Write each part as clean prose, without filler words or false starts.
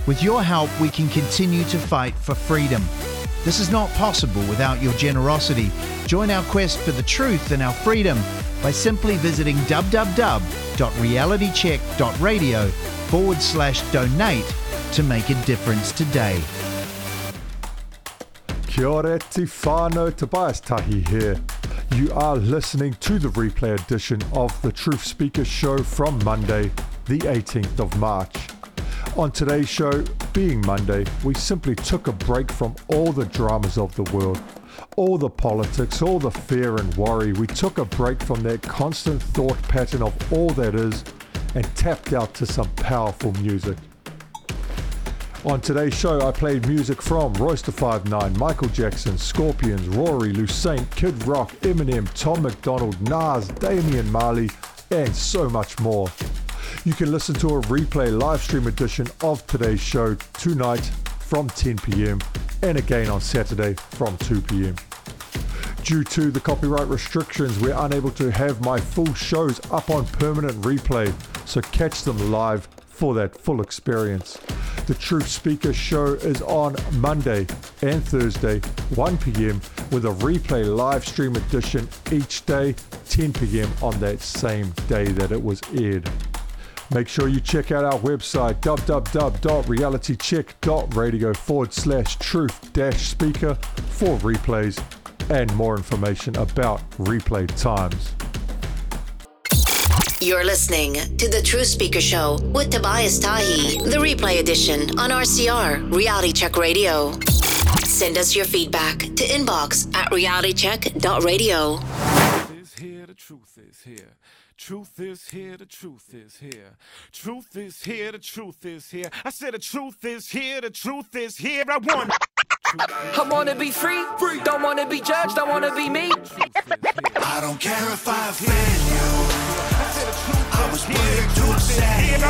With your help, we can continue to fight for freedom. This is not possible without your generosity. Join our quest for the truth and our freedom by simply visiting www.realitycheck.radio/donate to make a difference today. Kia ora te whānau, Tobias Tahi here. You are listening to the replay edition of the Truth Speaker Show from Monday, the 18th of March. On today's show, being Monday, we simply took a break from all the dramas of the world, all the politics, all the fear and worry. We took a break from that constant thought pattern of all that is and tapped out to some powerful music. On today's show, I played music from Royce da 5'9", Michael Jackson, Scorpions, Rory, Lusaint, Kid Rock, Eminem, Tom McDonald, Nas, Damian Marley, and so much more. You can listen to a replay live stream edition of today's show tonight from 10 p.m. and again on Saturday from 2 p.m. Due to the copyright restrictions, we're unable to have my full shows up on permanent replay, so catch them live for that full experience. The Truth Speaker Show is on Monday and Thursday, 1 p.m. with a replay live stream edition each day, 10 p.m. on that same day that it was aired. Make sure you check out our website, www.realitycheck.radio/truth-speaker for replays and more information about replay times. You're listening to the Truth Speaker Show with Tobias Tahi, the replay edition on RCR, Reality Check Radio. Send us your feedback to inbox@realitycheck.radio. The truth is here. Truth is here, the truth is here. Truth is here, the truth is here. I said the truth is here, the truth is here. I wanna be free, don't wanna be judged, don't wanna be me. I don't care if I offend you. I was born to upset.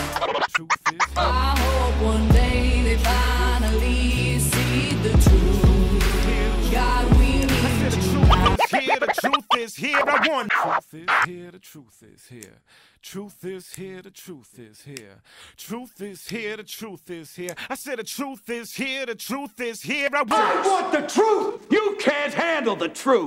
I hope one day they finally see the truth. God, we need here, the truth is here. I want. Truth is here, the truth is here. Truth is here, the truth is here. Truth is here, the truth is here. I said the truth is here, the truth is here. I want the truth. You can't handle the truth.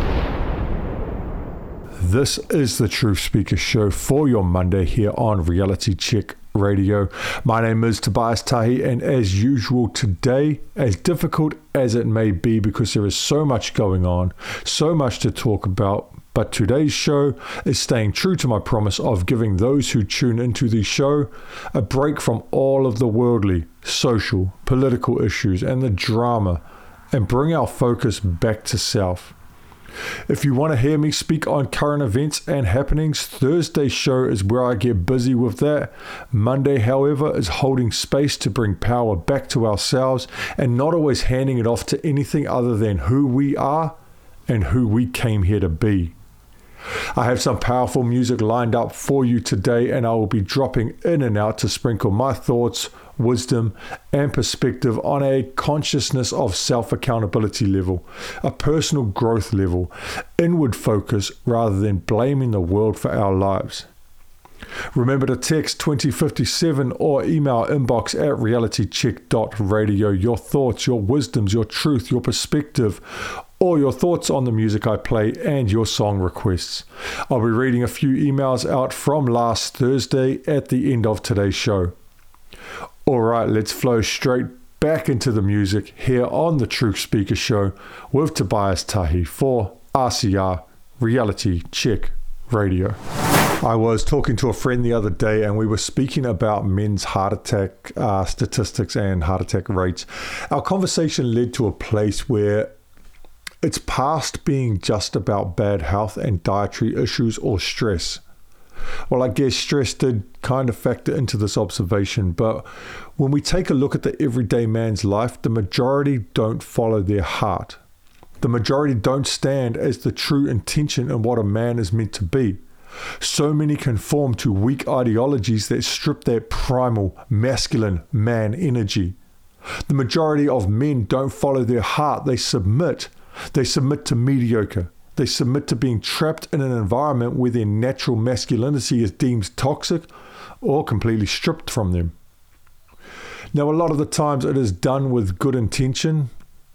This is the Truth Speaker Show for your Monday here on Reality Check Radio. My name is Tobias Tahi, and as usual today, as difficult as it may be because there is so much going on, so much to talk about, but today's show is staying true to my promise of giving those who tune into the show a break from all of the worldly, social, political issues and the drama and bring our focus back to self. If you want to hear me speak on current events and happenings, Thursday's show is where I get busy with that. Monday, however, is holding space to bring power back to ourselves and not always handing it off to anything other than who we are and who we came here to be. I have some powerful music lined up for you today, and I will be dropping in and out to sprinkle my thoughts, wisdom, and perspective on a consciousness of self-accountability level, a personal growth level, inward focus rather than blaming the world for our lives. Remember to text 2057 or email inbox at realitycheck.radio your thoughts, your wisdoms, your truth, your perspective, or your thoughts on the music I play and your song requests. I'll be reading a few emails out from last Thursday at the end of today's show. Alright, let's flow straight back into the music here on the Truth Speaker Show with Tobias Tahi for RCR Reality Check Radio. I was talking to a friend the other day and we were speaking about men's heart attack statistics and heart attack rates. Our conversation led to a place where it's past being just about bad health and dietary issues or stress. Well, I guess stress did kind of factor into this observation, but when we take a look at the everyday man's life, the majority don't follow their heart. The majority don't stand as the true intention in what a man is meant to be. So many conform to weak ideologies that strip that primal, masculine man energy. The majority of men don't follow their heart, they submit. They submit to mediocre. They submit to being trapped in an environment where their natural masculinity is deemed toxic or completely stripped from them. Now, a lot of the times it is done with good intention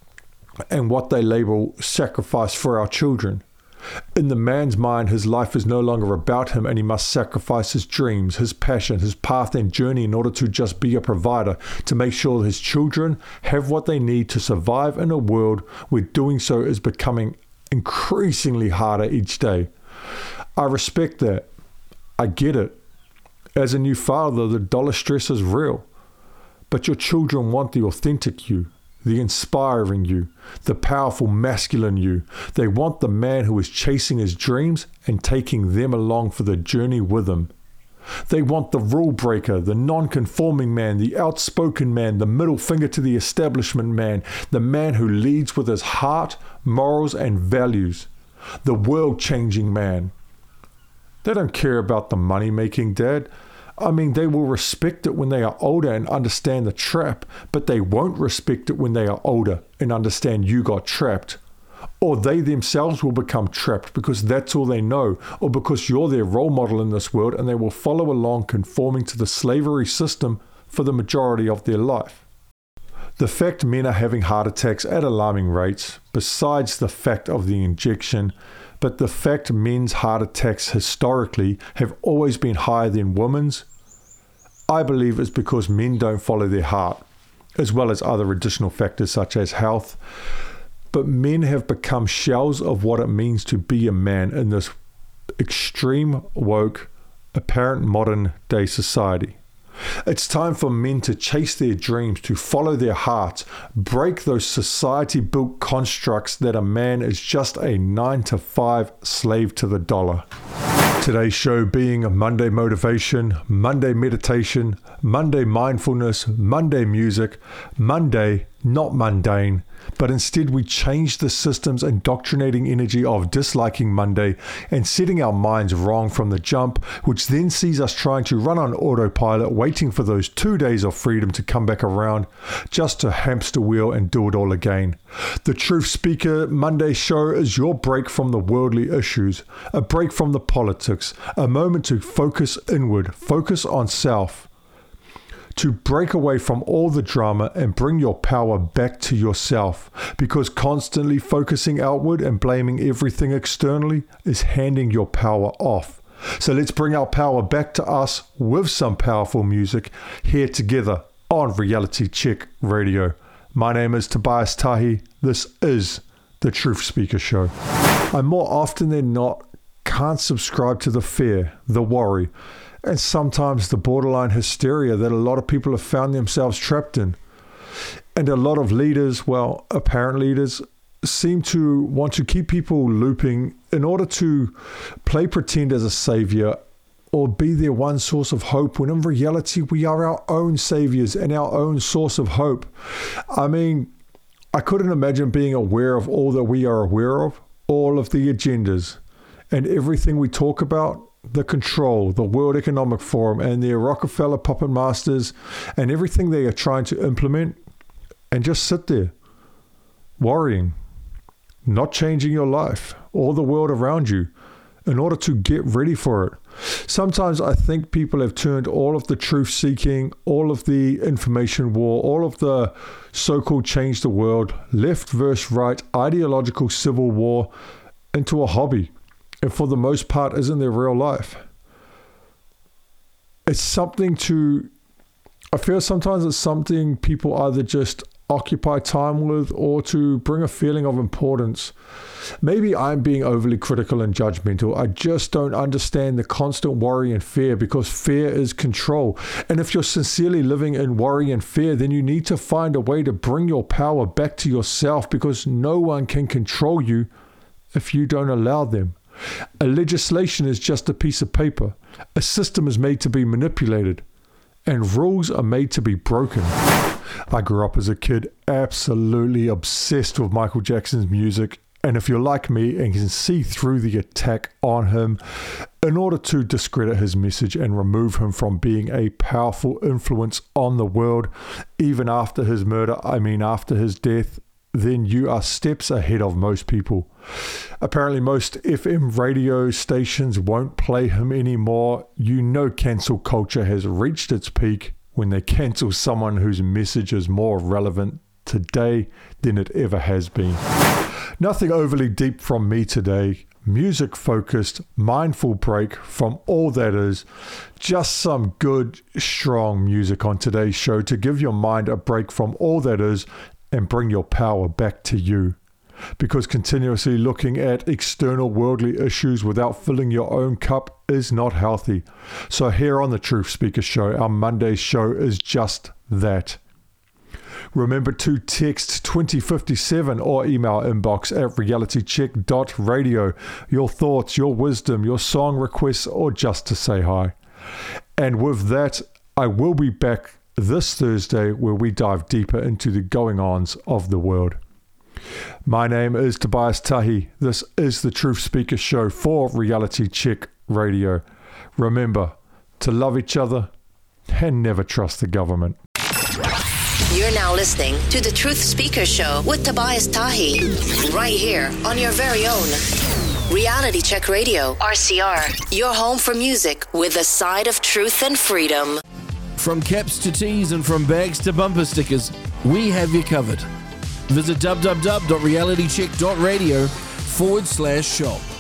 and what they label sacrifice for our children. In the man's mind, his life is no longer about him, and he must sacrifice his dreams, his passion, his path and journey in order to just be a provider, to make sure his children have what they need to survive in a world where doing so is becoming increasingly harder each day. I respect that. I get it. As a new father, the dollar stress is real. But your children want the authentic you, the inspiring you, the powerful masculine you. They want the man who is chasing his dreams and taking them along for the journey with him. They want the rule breaker, the non-conforming man, the outspoken man, the middle finger to the establishment man, the man who leads with his heart, morals and values, the world-changing man. They don't care about the money-making dad. I mean, they will respect it when they are older and understand the trap, but they won't respect it when they are older and understand you got trapped. Or they themselves will become trapped because that's all they know, or because you're their role model in this world and they will follow along conforming to the slavery system for the majority of their life. The fact men are having heart attacks at alarming rates, besides the fact of the injection, but the fact men's heart attacks historically have always been higher than women's, I believe is because men don't follow their heart, as well as other additional factors such as health. But men have become shells of what it means to be a man in this extreme woke, apparent modern day society. It's time for men to chase their dreams, to follow their hearts, break those society-built constructs that a man is just a 9-to-5 slave to the dollar. Today's show being a Monday motivation, Monday meditation, Monday mindfulness, Monday music, Monday not mundane, but instead we change the system's indoctrinating energy of disliking Monday and setting our minds wrong from the jump, which then sees us trying to run on autopilot, waiting for those 2 days of freedom to come back around, just to hamster wheel and do it all again. The Truth Speaker Monday show is your break from the worldly issues, a break from the politics, a moment to focus inward, focus on self, to break away from all the drama and bring your power back to yourself, because constantly focusing outward and blaming everything externally is handing your power off. So let's bring our power back to us with some powerful music here together on Reality Check Radio. My name is Tobias Tahi. This is the Truth Speaker Show. I more often than not can't subscribe to the fear, the worry, and sometimes the borderline hysteria that a lot of people have found themselves trapped in. And a lot of leaders, well, apparent leaders, seem to want to keep people looping in order to play pretend as a savior or be their one source of hope, when in reality we are our own saviors and our own source of hope. I mean, I couldn't imagine being aware of all that we are aware of, all of the agendas and everything we talk about, the control, the World Economic Forum and their Rockefeller puppet masters and everything they are trying to implement, and just sit there worrying, not changing your life or the world around you in order to get ready for it. Sometimes I think people have turned all of the truth seeking, all of the information war, all of the so-called change the world, left versus right, ideological civil war into a hobby. And for the most part, isn't their real life. It's something to, I feel sometimes it's something people either just occupy time with or to bring a feeling of importance. Maybe I'm being overly critical and judgmental. I just don't understand the constant worry and fear, because fear is control. And if you're sincerely living in worry and fear, then you need to find a way to bring your power back to yourself, because no one can control you if you don't allow them. A legislation is just a piece of paper. A system is made to be manipulated, and rules are made to be broken. I grew up as a kid absolutely obsessed with Michael Jackson's music, and if you're like me and can see through the attack on him in order to discredit his message and remove him from being a powerful influence on the world, even after his murder, after his death, then you are steps ahead of most people. Apparently most FM radio stations won't play him anymore. You know cancel culture has reached its peak, when they cancel someone whose message is more relevant today than it ever has been. Nothing overly deep from me today. Music focused, mindful break from all that is. Just some good, strong music on today's show to give your mind a break from all that is and bring your power back to you. Because continuously looking at external worldly issues without filling your own cup is not healthy. So here on the Truth Speaker Show, our Monday show is just that. Remember to text 2057 or email inbox at realitycheck.radio your thoughts, your wisdom, your song requests, or just to say hi. And with that, I will be back this Thursday where we dive deeper into the going-ons of the world. My name is Tobias Tahi. This is the Truth Speaker Show for Reality Check Radio. Remember to love each other and never trust the government. You're now listening to the Truth Speaker Show with Tobias Tahi, right here on your very own Reality Check Radio, RCR, your home for music with a side of truth and freedom. From caps to tees and from bags to bumper stickers, we have you covered. Visit www.realitycheck.radio/shop.